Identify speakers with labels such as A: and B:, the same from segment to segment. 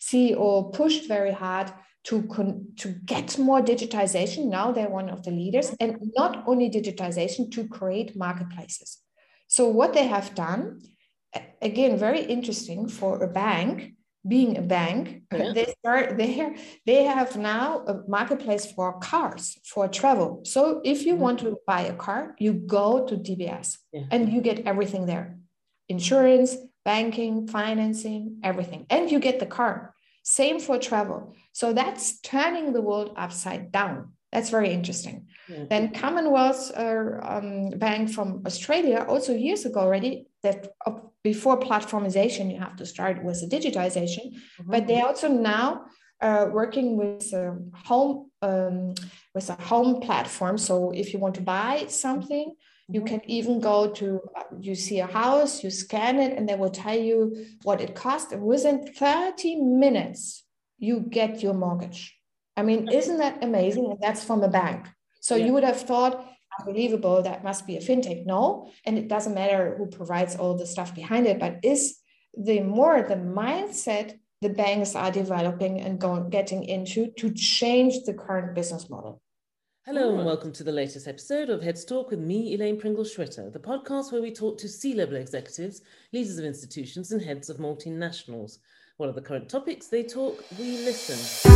A: CEO pushed very hard to get more digitization. Now they're one of the leaders, and not only digitization, to create marketplaces. So what they have done, again, very interesting for a bank, being a bank, they have now a marketplace for cars, for travel. So if you want to buy a car, you go to DBS and you get everything there. Insurance, banking, financing, everything. And you get the car. Same for travel. So that's turning the world upside down. That's very interesting. Yeah. Then Commonwealth Bank from Australia, also years ago already, that before platformization, you have to start with the digitization, but they also now working with a home platform. So if you want to buy something, you can even go to, you see a house, you scan it, and they will tell you what it costs. And within 30 minutes, you get your mortgage. I mean, isn't that amazing? And that's from a bank. So you would have thought, unbelievable, that must be a fintech. No, and it doesn't matter who provides all the stuff behind it, but is the mindset the banks are developing and getting into to change the current business model.
B: Hello and welcome to the latest episode of Heads Talk with me, Elaine Pringle-Schwitter, the podcast where we talk to C-level executives, leaders of institutions and heads of multinationals. What are the current topics? They talk, we listen.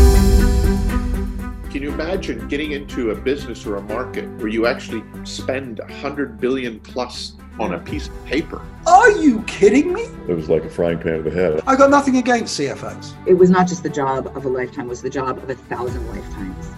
C: Can you imagine getting into a business or a market where you actually spend 100 billion plus on a piece of paper?
D: Are you kidding me?
E: It was like a frying pan to the head.
D: I got nothing against CFOs.
F: It was not just the job of a lifetime, it was the job of 1,000 lifetimes.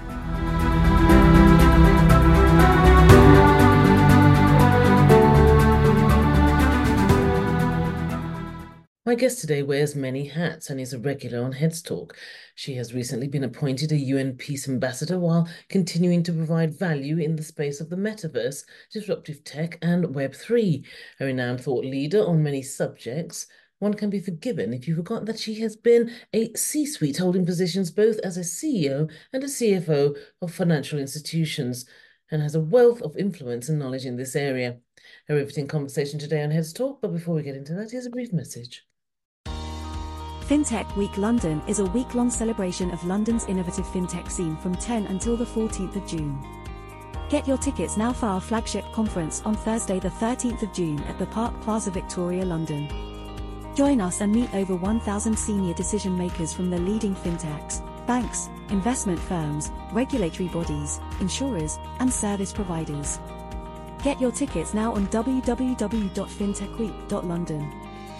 B: My guest today wears many hats and is a regular on Heads Talk. She has recently been appointed a UN Peace Ambassador while continuing to provide value in the space of the metaverse, disruptive tech and Web3. A renowned thought leader on many subjects, one can be forgiven if you forgot that she has been a C-suite holding positions both as a CEO and a CFO of financial institutions and has a wealth of influence and knowledge in this area. A riveting conversation today on Heads Talk, but before we get into that, here's a brief message.
G: FinTech Week London is a week-long celebration of London's innovative fintech scene from 10 until the 14th of June. Get your tickets now for our flagship conference on Thursday the 13th of June at the Park Plaza Victoria, London. Join us and meet over 1,000 senior decision makers from the leading fintechs, banks, investment firms, regulatory bodies, insurers, and service providers. Get your tickets now on www.fintechweek.london.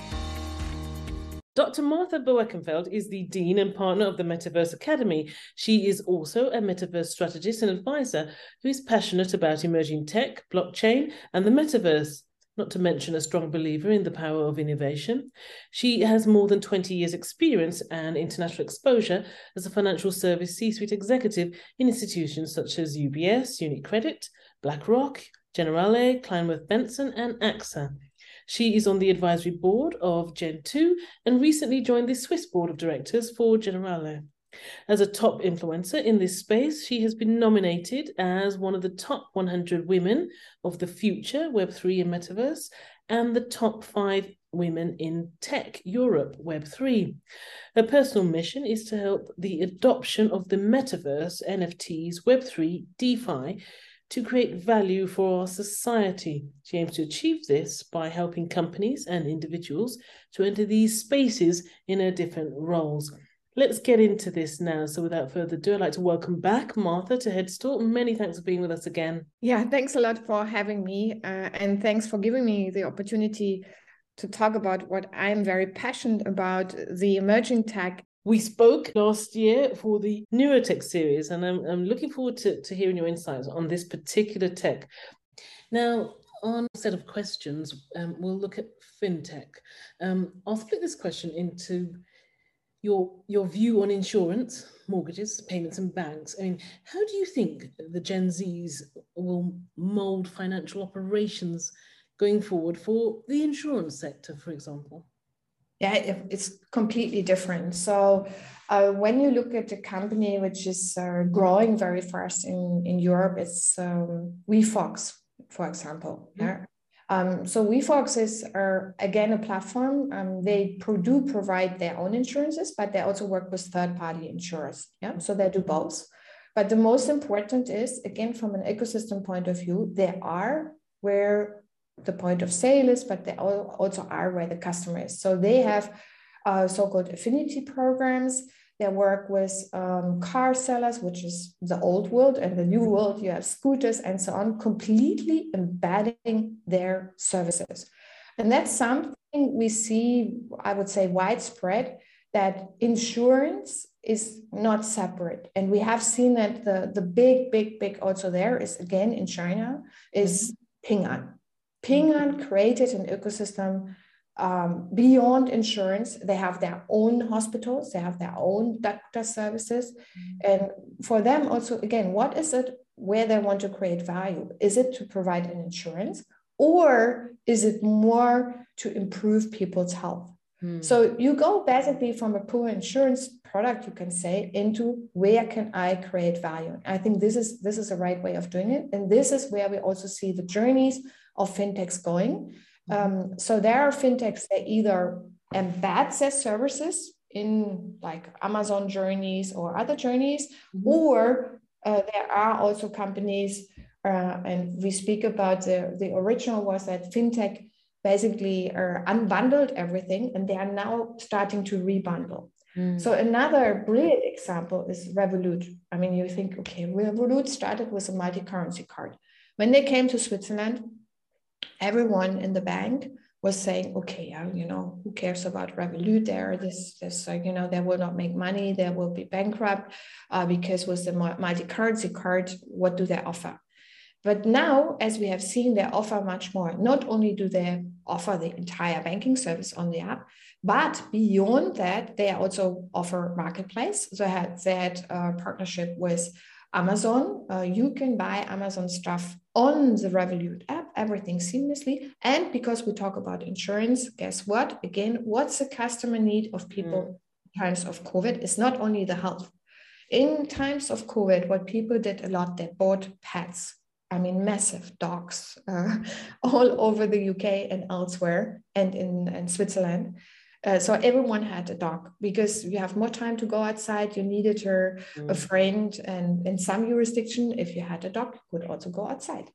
B: Dr. Martha Boekenfeld is the Dean and Partner of the Metaverse Academy. She is also a Metaverse strategist and advisor who is passionate about emerging tech, blockchain, and the Metaverse, not to mention a strong believer in the power of innovation. She has more than 20 years' experience and international exposure as a financial service C-suite executive in institutions such as UBS, UniCredit, BlackRock, Generale, Kleinworth Benson, and AXA. She is on the advisory board of Gen2 and recently joined the Swiss board of directors for Generale. As a top influencer in this space, she has been nominated as one of the top 100 women of the future, Web3 and Metaverse, and the top 5 women in tech, Europe, Web3. Her personal mission is to help the adoption of the Metaverse, NFTs, Web3, DeFi, to create value for our society. She aims to achieve this by helping companies and individuals to enter these spaces in their different roles. Let's get into this now. So without further ado, I'd like to welcome back Martha to Heads Talk. Many thanks for being with us again.
A: Yeah, thanks a lot for having me. And thanks for giving me the opportunity to talk about what I'm very passionate about, the emerging tech.
B: We spoke last year for the Neurotech series, and I'm looking forward to hearing your insights on this particular tech. Now, on a set of questions, we'll look at fintech. I'll split this question into your view on insurance, mortgages, payments, and banks. I mean, how do you think the Gen Zs will mold financial operations going forward for the insurance sector, for example?
A: Yeah, it's completely different. So when you look at the company which is growing very fast in Europe, it's WeFox, for example. Mm-hmm. So WeFox is again a platform. They do provide their own insurances, but they also work with third-party insurers. Yeah, so they do both. But the most important is, again, from an ecosystem point of view, they are where the point of sale is, but they also are where the customer is. So they have so-called affinity programs. They work with car sellers, which is the old world, and the new world, you have scooters and so on, completely embedding their services. And that's something we see, I would say, widespread, that insurance is not separate. And we have seen that the big also there is, again, in China, is Ping An. Ping An created an ecosystem beyond insurance. They have their own hospitals, they have their own doctor services. And for them also, again, what is it where they want to create value? Is it to provide an insurance, or is it more to improve people's health? So you go basically from a pure insurance product, you can say, into where can I create value? I think this is the right way of doing it. And this is where we also see the journeys of fintechs going. So there are fintechs that either embed their services in like Amazon journeys or other journeys, or there are also companies, and we speak about the original was that fintech basically unbundled everything, and they are now starting to rebundle. So another brilliant example is Revolut. I mean, you think, okay, Revolut started with a multi-currency card. When they came to Switzerland, everyone in the bank was saying, okay, who cares about Revolut? They will not make money. They will be bankrupt because with the multi-currency card, what do they offer? But now, as we have seen, they offer much more. Not only do they offer the entire banking service on the app, but beyond that, they also offer marketplace. So they had a partnership with Amazon. You can buy Amazon stuff on the Revolut app, everything seamlessly. And because we talk about insurance, guess what? Again, what's the customer need of people in times of COVID? It's not only the health. In times of COVID, what people did a lot, they bought pets. I mean, massive dogs all over the UK and elsewhere, and in Switzerland. So everyone had a dog because you have more time to go outside. You needed a friend, and in some jurisdiction, if you had a dog, you could also go outside.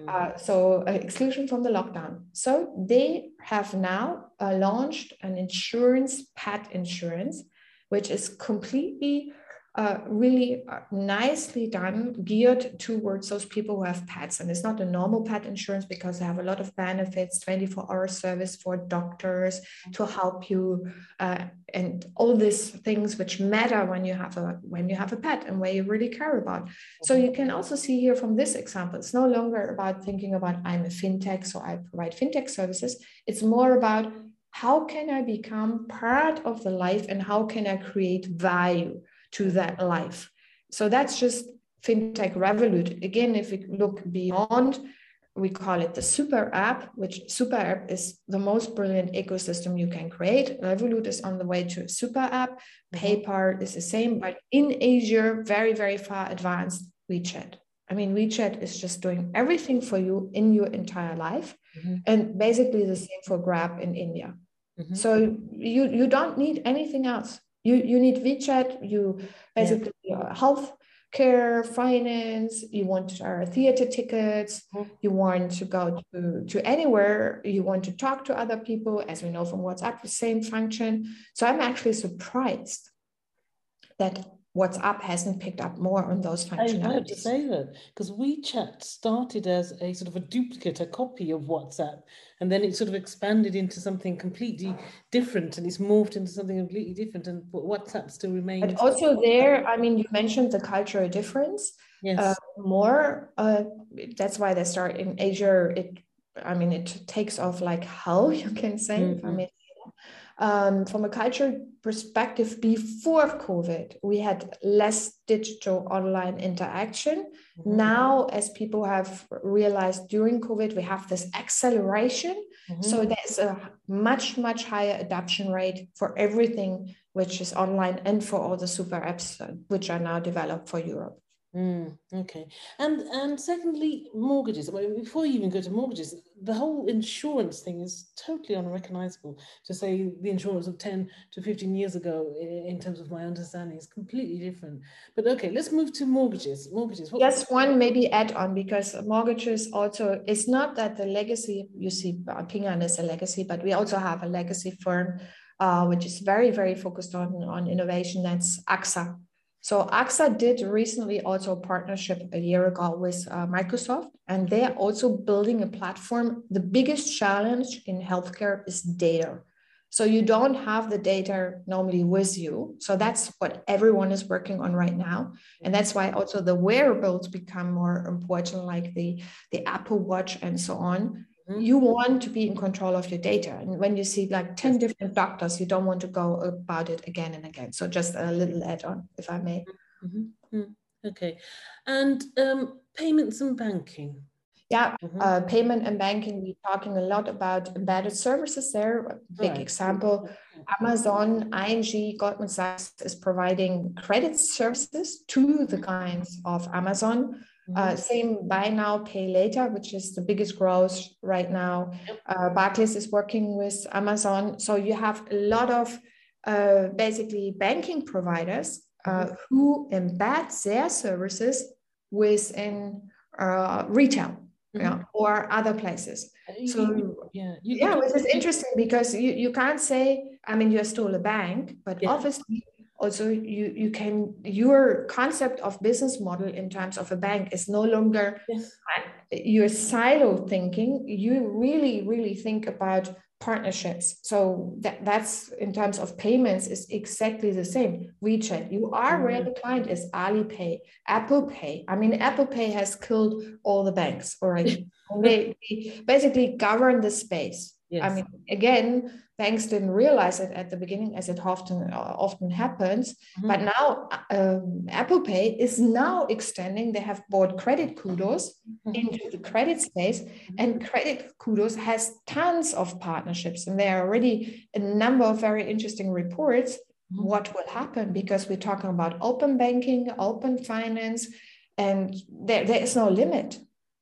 A: So exclusion from the lockdown. So they have now launched an insurance, pet insurance, which is completely really nicely done, geared towards those people who have pets. And it's not a normal pet insurance because they have a lot of benefits, 24-hour service for doctors to help you, and all these things which matter when you have a pet and where you really care about. So you can also see here from this example, it's no longer about thinking about I'm a fintech, so I provide fintech services. It's more about how can I become part of the life and how can I create value to that life. So that's just fintech Revolut. Again, if we look beyond, we call it the super app, which super app is the most brilliant ecosystem you can create. Revolut is on the way to a super app. PayPal is the same, but in Asia, very, very far advanced WeChat. I mean, WeChat is just doing everything for you in your entire life. And basically the same for Grab in India. So you don't need anything else. You need WeChat, you basically health care, finance, you want theater tickets, you want to go to anywhere, you want to talk to other people, as we know from WhatsApp, the same function. So I'm actually surprised that WhatsApp hasn't picked up more on those functionalities.
B: I have to say that, because WeChat started as a sort of a duplicate, a copy of WhatsApp, and then it sort of expanded into something completely different, and it's morphed into something completely different, and WhatsApp still remains.
A: But also there, I mean, you mentioned the cultural difference.
B: Yes.
A: That's why they start in Asia. It takes off like hell, you can say. From a cultural perspective, before COVID, we had less digital online interaction. Now, as people have realized during COVID, we have this acceleration. So there's a much, much higher adoption rate for everything which is online and for all the super apps which are now developed for Europe.
B: Okay. And secondly, mortgages. I mean, before you even go to mortgages, the whole insurance thing is totally unrecognizable. To say the insurance of 10 to 15 years ago, in terms of my understanding, is completely different. But okay, let's move to mortgages. Mortgages.
A: Just one maybe add on, because mortgages also, it's not that the legacy, you see Ping An is a legacy, but we also have a legacy firm which is very, very focused on innovation. That's AXA. So AXA did recently also a partnership a year ago with Microsoft, and they are also building a platform. The biggest challenge in healthcare is data. So you don't have the data normally with you. So that's what everyone is working on right now. And that's why also the wearables become more important, like the Apple Watch and so on. You want to be in control of your data. And when you see like 10 different doctors, you don't want to go about it again and again. So just a little add-on, if I may.
B: Okay. And payments and banking.
A: Yeah, payment and banking, we're talking a lot about embedded services there. A big example, Amazon, ING, Goldman Sachs is providing credit services to the clients of Amazon. Same buy now, pay later, which is the biggest growth right now. Barclays is working with Amazon. So you have a lot of basically banking providers who embed their services within retail. Or other places. So which is interesting, because you can't say, I mean, you're still a bank, but obviously also you can, your concept of business model in terms of a bank is no longer your silo thinking. You really think about partnerships. So that's in terms of payments is exactly the same. WeChat, you are where the client is. Alipay, Apple Pay. I mean, Apple Pay has killed all the banks already. They basically govern the space. I mean, again, banks didn't realize it at the beginning, as it often happens. But now Apple Pay is now extending. They have bought Credit Kudos into the credit space, and Credit Kudos has tons of partnerships, and there are already a number of very interesting reports. What will happen, because we're talking about open banking, open finance, and there is no limit.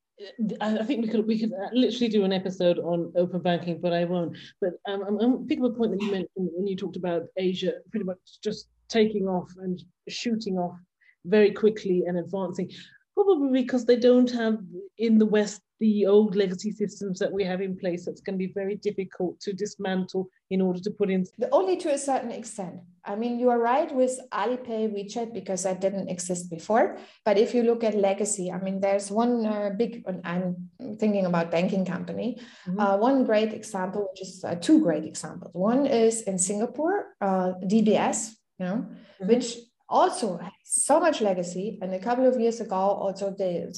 B: I think we could literally do an episode on open banking, but I won't. But I'm picking up a point that you mentioned when you talked about Asia pretty much just taking off and shooting off very quickly and advancing, probably because they don't have in the West the old legacy systems that we have in place. That's going to be very difficult to dismantle in order to put in.
A: Only to a certain extent. I mean, you are right with Alipay, WeChat, because that didn't exist before. But if you look at legacy, I mean, there's one big, I'm thinking about banking company, one great example, which is two great examples. One is in Singapore, DBS, which also has so much legacy. And a couple of years ago, also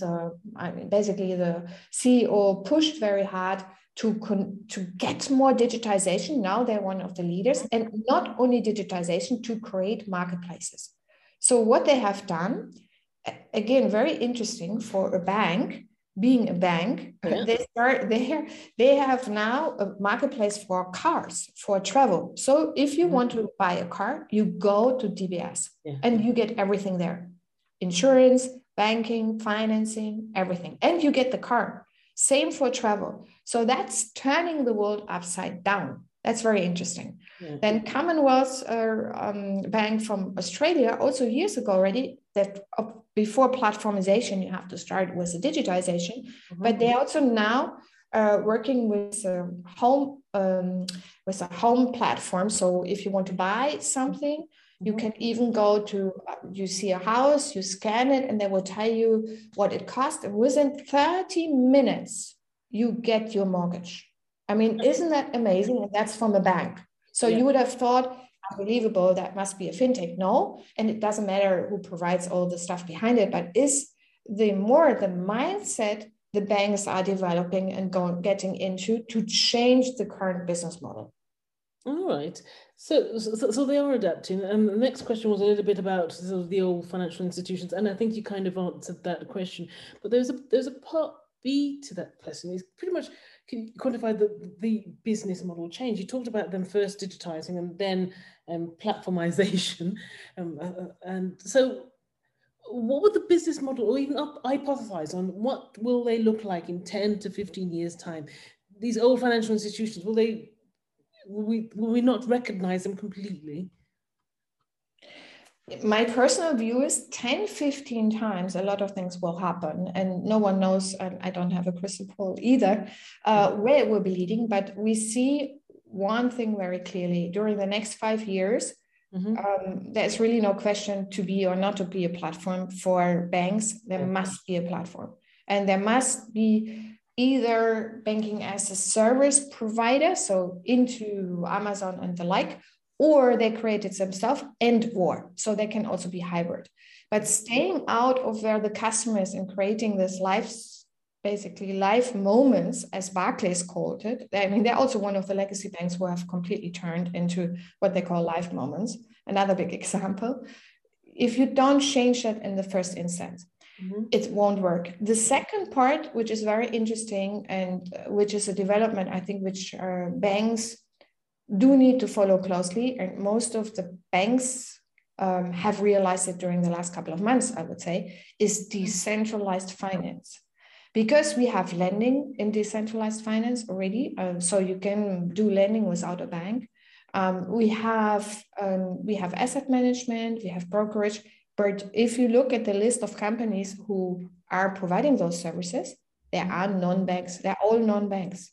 A: basically the CEO pushed very hard to get more digitization. Now they're one of the leaders, and not only digitization, to create marketplaces. So what they have done, again, very interesting for a bank, being a bank, they have now a marketplace for cars, for travel. So if you want to buy a car, you go to DBS and you get everything there. Insurance, banking, financing, everything. And you get the car. Same for travel. So that's turning the world upside down. That's very interesting. Then Commonwealth Bank from Australia, also years ago already, that before platformization, you have to start with the digitization, but they also now working with a home platform. So if you want to buy something, you can even go to, you see a house, you scan it, and they will tell you what it costs. And within 30 minutes, you get your mortgage. I mean, isn't that amazing? And that's from a bank. So you would have thought, unbelievable, that must be a fintech. No, and it doesn't matter who provides all the stuff behind it, but is the mindset the banks are developing and getting into to change the current business model.
B: All right. So they are adapting. And the next question was a little bit about sort of the old financial institutions, and I think you kind of answered that question. But there's a part B to that question. It's pretty much, can you quantify the business model change? You talked about them first digitizing and then platformization, and so what would the business model, or even hypothesize on what will they look like in 10 to 15 years time? These old financial institutions, will we not recognize them completely?
A: My personal view is 10, 15 times a lot of things will happen, and no one knows, I don't have a crystal ball either, where it will be leading, but we see one thing very clearly. During the next 5 years, there's really no question to be or not to be a platform for banks. There must be a platform, and there must be either banking as a service provider, so into Amazon and the like, or they create it themselves, so they can also be hybrid. But staying out of where the customer is and creating this live moments, as Barclays called it. I mean, they're also one of the legacy banks who have completely turned into what they call live moments. Another big example. If you don't change that in the first instance, it won't work. The second part, which is very interesting and which is a development, I think, which banks do need to follow closely, and most of the banks have realized it during the last couple of months, I would say, is decentralized finance. Because we have lending in decentralized finance already, so you can do lending without a bank. We have asset management, we have brokerage, but if you look at the list of companies who are providing those services, there are non-banks, they're all non-banks.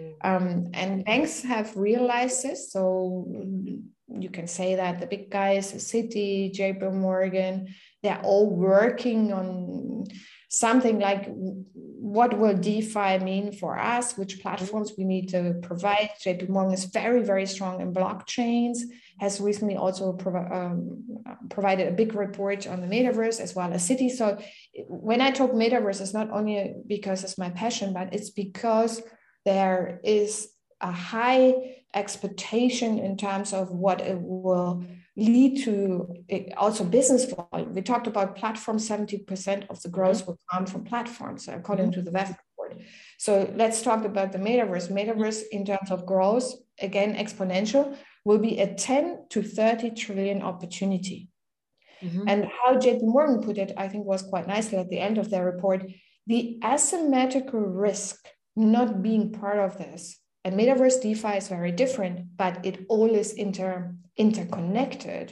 A: And banks have realized this. So you can say that the big guys, Citi, JP Morgan, they're all working on something like, what will DeFi mean for us? Which platforms we need to provide? JP Morgan is very, very strong in blockchains, has recently also provided a big report on the metaverse as well as Citi. So when I talk metaverse, it's not only because it's my passion, but it's because there is a high expectation in terms of what it will lead to, also business volume. We talked about platforms, 70% of the growth will come from platforms, according to the WEF report. So let's talk about the metaverse. Metaverse in terms of growth, again, exponential, will be a 10 to 30 trillion opportunity. And how JP Morgan put it, I think was quite nicely at the end of their report, the asymmetrical risk not being part of this. And metaverse DeFi is very different, but it all is interconnected,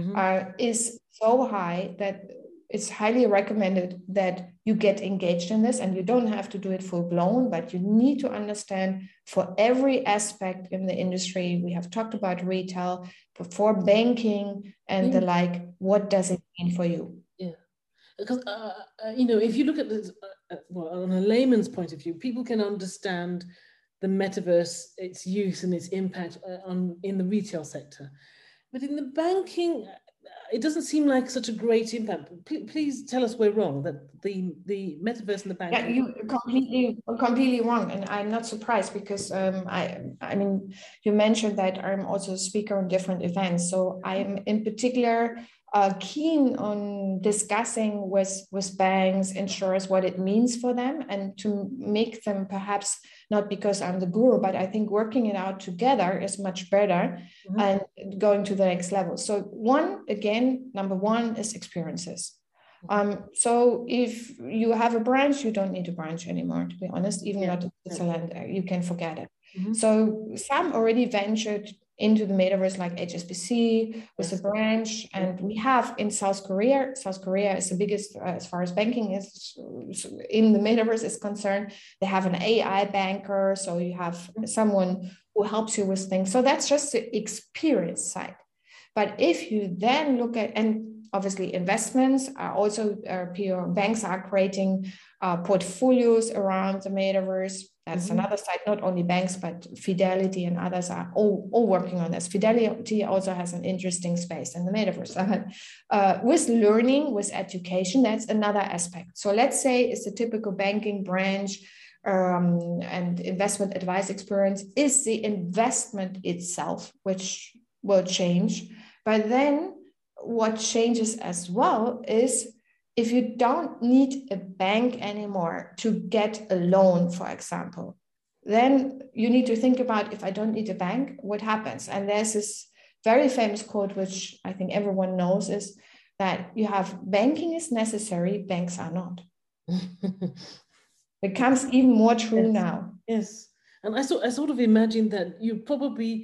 A: is so high that it's highly recommended that you get engaged in this, and you don't have to do it full blown, but you need to understand for every aspect in the industry. We have talked about retail, for banking and the like, what does it mean for you?
B: Yeah, because, if you look at this, on a layman's point of view, people can understand the metaverse, its use and its impact in the retail sector. But in the banking, it doesn't seem like such a great impact. Please tell us we're wrong, that the metaverse and the banking...
A: Yeah, you're completely wrong. And I'm not surprised because I mean, you mentioned that I'm also a speaker on different events. So I'm in particular keen on discussing with banks, insurers, what it means for them, and to make them, perhaps not because I'm the guru, but I think working it out together is much better and going to the next level. So number one is experiences. So if you have a branch, you don't need a branch anymore, to be honest, even not in Switzerland, you can forget it. So some already ventured into the metaverse, like HSBC with a branch, and we have in South Korea. South Korea is the biggest as far as banking is in the metaverse is concerned. They have an AI banker, so you have someone who helps you with things. So that's just the experience side. But if you then look at, and obviously investments are also, banks are creating portfolios around the metaverse. That's another side, not only banks, but Fidelity and others are all working on this. Fidelity also has an interesting space in the metaverse. With learning, with education, that's another aspect. So let's say it's a typical banking branch and investment advice experience is the investment itself, which will change. But then what changes as well is if you don't need a bank anymore to get a loan, for example, then you need to think about, if I don't need a bank, what happens? And there's this very famous quote, which I think everyone knows, is that you have banking is necessary, banks are not. It becomes even more true now.
B: Yes. And I sort of imagine that you probably,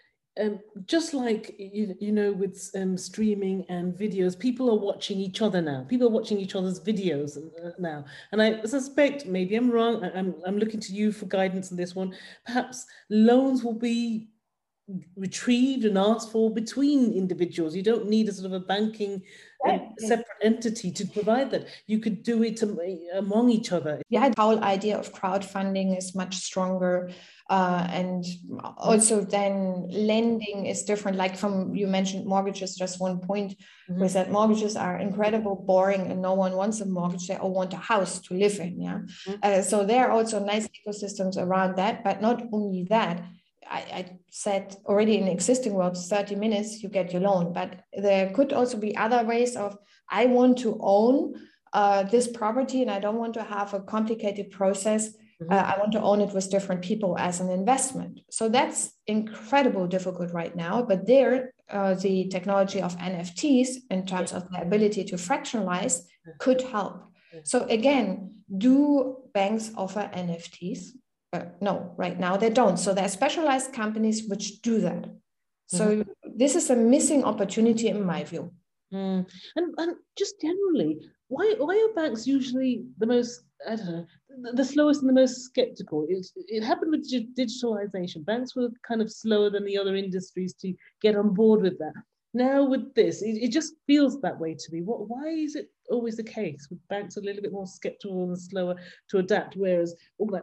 B: just like, with streaming and videos, people are watching each other now. People are watching each other's videos now. And I suspect, maybe I'm wrong, I'm looking to you for guidance on this one. Perhaps loans will be retrieved and asked for between individuals. You don't need a sort of a banking separate entity to provide that. You could do it among each other.
A: Yeah, the whole idea of crowdfunding is much stronger. And also then lending is different. Like you mentioned mortgages, just one point was that mortgages are incredible, boring, and no one wants a mortgage. They all want a house to live in. Yeah. So there are also nice ecosystems around that, but not only that. I said already in existing world, 30 minutes, you get your loan. But there could also be other ways of, I want to own this property and I don't want to have a complicated process. I want to own it with different people as an investment. So that's incredibly difficult right now. But there, the technology of NFTs in terms of the ability to fractionalize could help. So again, do banks offer NFTs? No, right now they don't. So there are specialized companies which do that. So this is a missing opportunity in my view.
B: And just generally, why are banks usually the most, I don't know, the slowest and the most skeptical? It happened with digitalization. Banks were kind of slower than the other industries to get on board with that. Now with this, it just feels that way to me. Why is it always the case with banks a little bit more skeptical and slower to adapt, whereas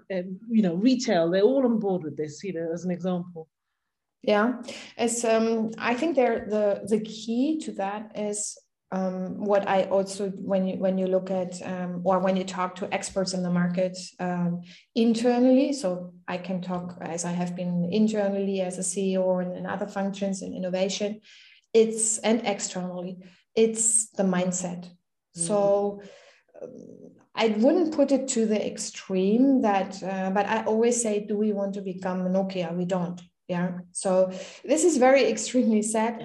B: retail, they're all on board with this, as an example?
A: Yeah, as I think the key to that is what I also, when you look at or when you talk to experts in the market internally, so I can talk as I have been internally as a CEO and in other functions in innovation, and externally, it's the mindset. So I wouldn't put it to the extreme that, but I always say, do we want to become Nokia? We don't. Yeah. So this is very extremely sad,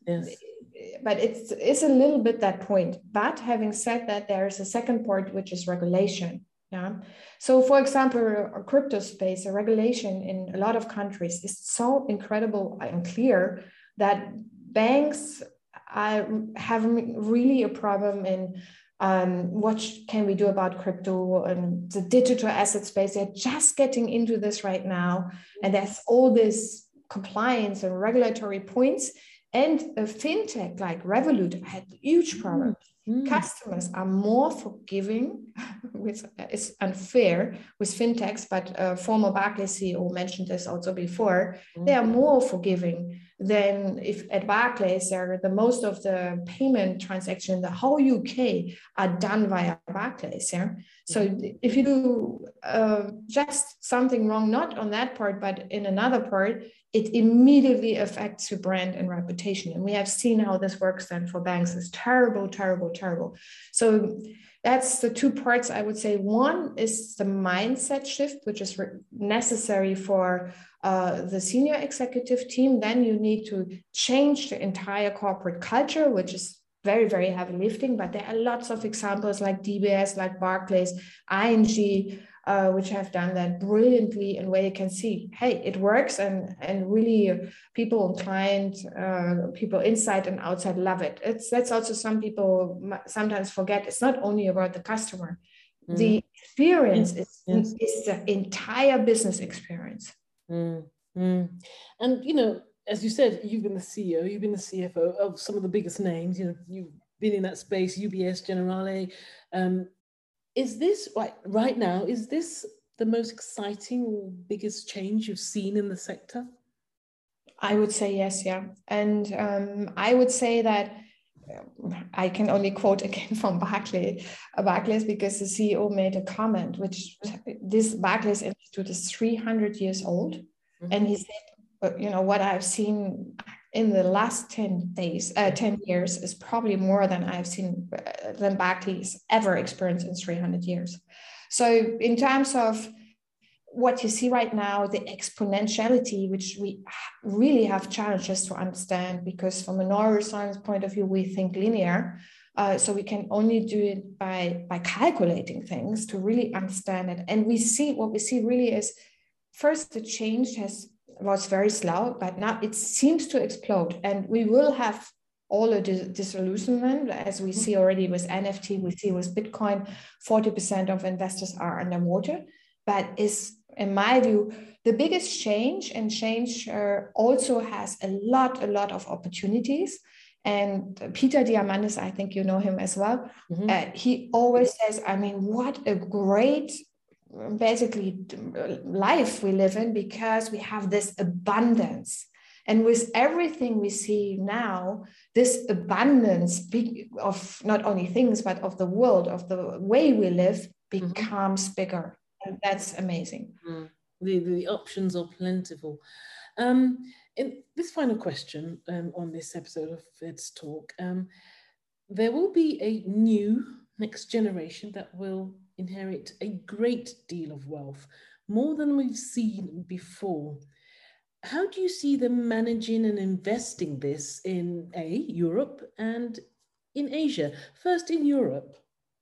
A: but it's a little bit that point. But having said that, there is a second part, which is regulation. Yeah. So for example, a crypto space, a regulation in a lot of countries is so incredible and clear that banks are having really a problem in what can we do about crypto and the digital asset space. They're just getting into this right now. And there's all this compliance and regulatory points. And a fintech like Revolut had huge problems. Customers are more forgiving, which is unfair with fintechs, but former Barclays CEO mentioned this also before. They are more forgiving than if at Barclays, the most of the payment transactions in the whole UK are done via Barclays. Yeah. So if you do just something wrong, not on that part, but in another part, it immediately affects your brand and reputation. And we have seen how this works then for banks. It's terrible, terrible, terrible. So that's the two parts I would say. One is the mindset shift, which is necessary for the senior executive team. Then you need to change the entire corporate culture, which is very, very heavy lifting. But there are lots of examples like DBS, like Barclays, ING, which have done that brilliantly, and where you can see, hey, it works, and really people and client, people inside and outside love it. That's also some people sometimes forget. It's not only about the customer. The experience is the entire business experience.
B: And as you said, you've been the CEO, you've been the CFO of some of the biggest names. You've been in that space, UBS, Generali. Is this right now? Is this the most exciting or biggest change you've seen in the sector?
A: I would say yes, yeah, and I would say that I can only quote again from Barclays because the CEO made a comment, which this Barclays Institute is 300 years old, and he said, what I've seen in the last 10 years is probably more than I've seen than Barclays ever experienced in 300 years. So in terms of what you see right now, the exponentiality, which we really have challenges to understand, because from a neuroscience point of view, we think linear. So we can only do it by calculating things to really understand it. And what we see really is, first, the change was very slow, but now it seems to explode. And we will have all a disillusionment, as we see already with NFT, we see with Bitcoin, 40% of investors are underwater. But is, in my view, the biggest change, and change also has a lot of opportunities. And Peter Diamandis, I think you know him as well. He always says, I mean, what a great, basically, life we live in, because we have this abundance. And with everything we see now, this abundance of not only things, but of the world, of the way we live, becomes bigger. And that's amazing.
B: The options are plentiful. In this final question on this episode of Let's Talk, there will be a new next generation that will inherit a great deal of wealth, more than we've seen before. How do you see them managing and investing this in Europe and in Asia? First in Europe.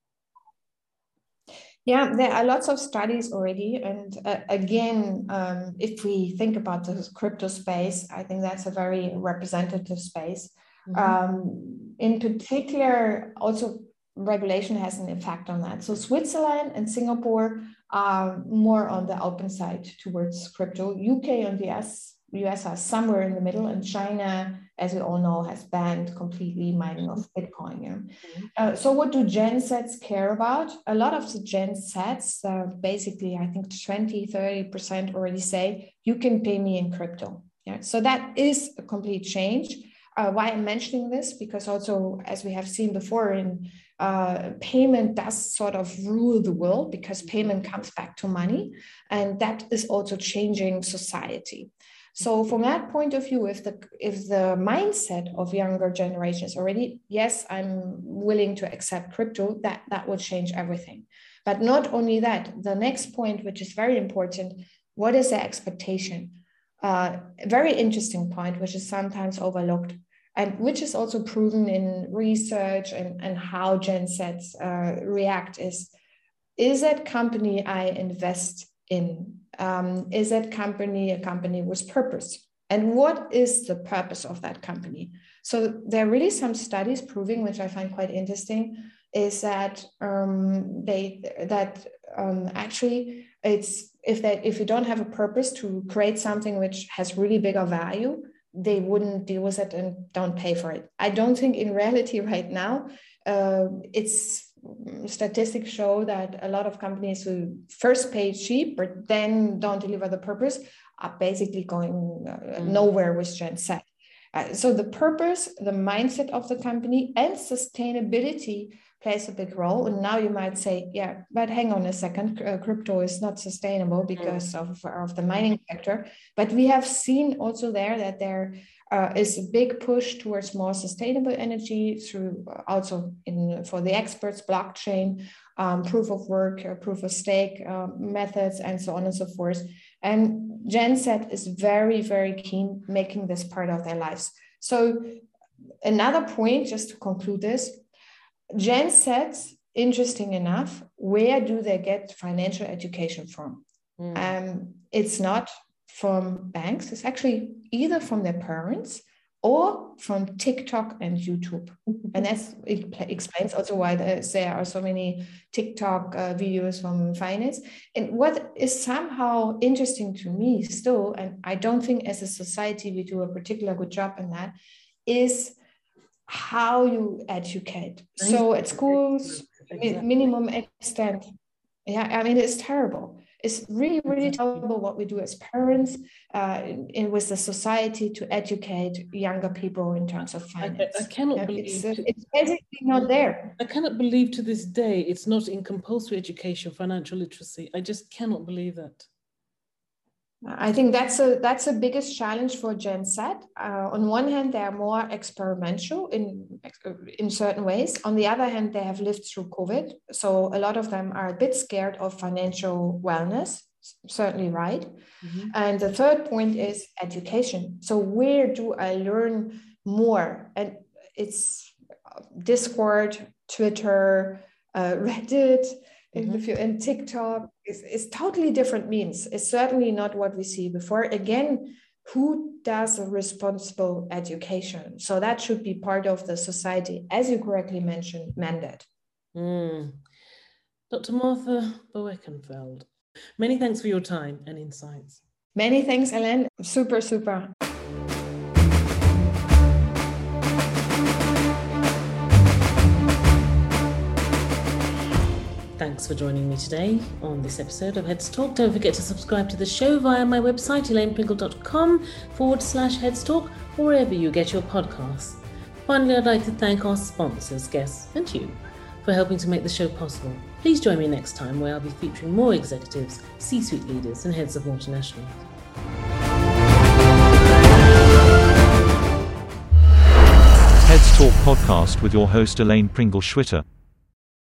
A: Yeah, there are lots of studies already. And again, if we think about the crypto space, I think that's a very representative space. In particular, also regulation has an effect on that. So Switzerland and Singapore are more on the open side towards crypto. UK and the US are somewhere in the middle, and China, as we all know, has banned completely mining of Bitcoin. So what do Gen Zs care about? A lot of the Gen Zs, basically, I think 20-30% already say, you can pay me in crypto. So that is a complete change. Why I'm mentioning this? Because also, as we have seen before, payment does sort of rule the world, because payment comes back to money, and that is also changing society. So from that point of view, if the mindset of younger generations already, yes, I'm willing to accept crypto, that will change everything. But not only that, the next point, which is very important, what is the expectation? A very interesting point, which is sometimes overlooked, and which is also proven in research and how Gen Zs react is that company I invest in? Is that company a company with purpose? And what is the purpose of that company? So there are really some studies proving, which I find quite interesting, is that actually it's if you don't have a purpose to create something which has really bigger value, they wouldn't deal with it and don't pay for it. I don't think in reality right now, statistics show that a lot of companies who first pay cheap but then don't deliver the purpose are basically going nowhere with Gen Z. So the purpose, the mindset of the company, and sustainability plays a big role. And now you might say, yeah, but hang on a second, crypto is not sustainable because of the mining sector. But we have seen also there that there is a big push towards more sustainable energy through also for the experts, blockchain, proof of work, proof of stake methods, and so on and so forth. And Gen Z is very, very keen making this part of their lives. So another point, just to conclude this, Gen Z, interesting enough, where do they get financial education from? It's not from banks. It's actually either from their parents or from TikTok and YouTube. And it explains also why there are so many TikTok videos from finance. And what is somehow interesting to me still, and I don't think as a society we do a particular good job in that, is how you educate. So at schools, minimum extent. Yeah, I mean, it's terrible. It's really, really terrible what we do as parents with the society to educate younger people in terms of finance.
B: I cannot believe
A: it's basically not there.
B: I cannot believe to this day it's not in compulsory education, financial literacy. I just cannot believe that.
A: I think that's the biggest challenge for Gen Z. On one hand, they are more experimental in certain ways. On the other hand, they have lived through COVID. So a lot of them are a bit scared of financial wellness. certainly right. And the third point is education. So where do I learn more? And it's Discord, Twitter, Reddit, and TikTok is totally different means. It's certainly not what we see before. Again, who does a responsible education? So that should be part of the society, as you correctly mentioned, mandate.
B: Dr. Martha Boeckenfeld, many thanks for your time and insights.
A: Many thanks, Ellen. Super, super.
B: Thanks for joining me today on this episode of Heads Talk. Don't forget to subscribe to the show via my website, elainepringle.com/Heads Talk, or wherever you get your podcasts. Finally, I'd like to thank our sponsors, guests, and you for helping to make the show possible. Please join me next time where I'll be featuring more executives, C-suite leaders, and heads of multinationals.
H: Heads Talk podcast with your host Elaine Pringle-Schwitter.